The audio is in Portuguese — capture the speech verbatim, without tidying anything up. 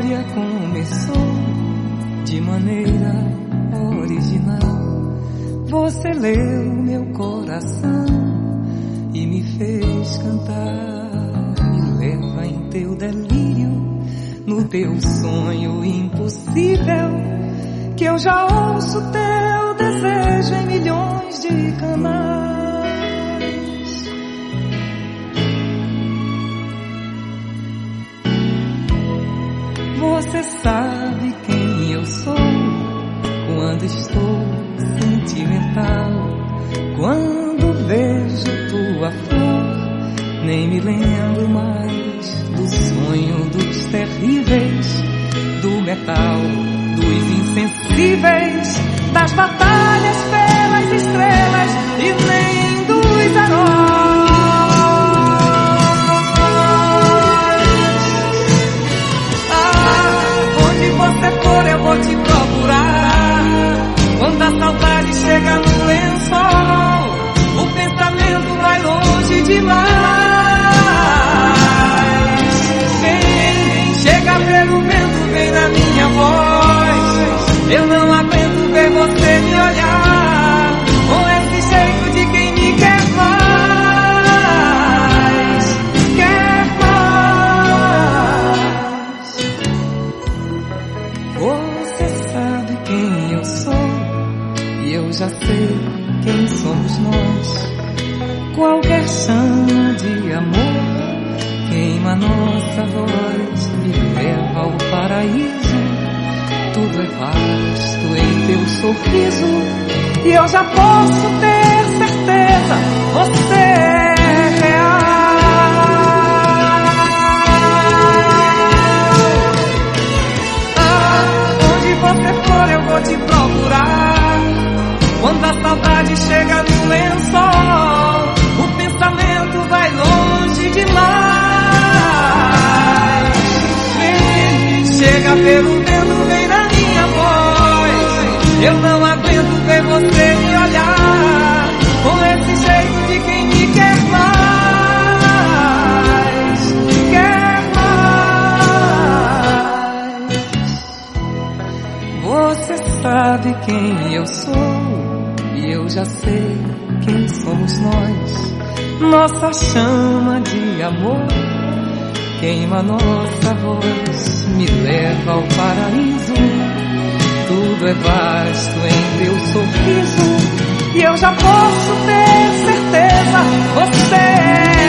história começou de maneira original. Você leu meu coração e me fez cantar. Me leva em teu delírio, no teu sonho impossível, que eu já ouço teu desejo em milhões de canais. Você sabe quem eu sou quando estou sentimental. Quando vejo tua flor, nem me lembro mais do sonho dos terríveis, do metal, dos insensíveis, das batalhas pelas estrelas e nem dos heróis. Se for eu vou te procurar. Quando a saudade chega no lençol, o pensamento vai longe demais. Vem, chega pelo vento, vem na minha voz. Eu não aguento ver você me olhar com esse jeito de quem me quer mais. Quer Você sabe quem eu sou e eu já sei quem somos nós. Qualquer chama de amor queima nossa voz, me leva ao paraíso. Tudo é vasto em teu sorriso e eu já posso ter certeza, você é real. Se for eu vou te procurar. Quando a saudade chega no lençol, o pensamento vai longe demais. Vem, chega pelo vento, vem na minha voz. Eu não aguento ver você me olhar com esse jeito de quem me quer mais. Quer Você sabe quem eu sou e eu já sei quem somos nós. Nossa chama de amor queima nossa voz, me leva ao paraíso. Tudo é vasto em teu sorriso e eu já posso ter certeza, você é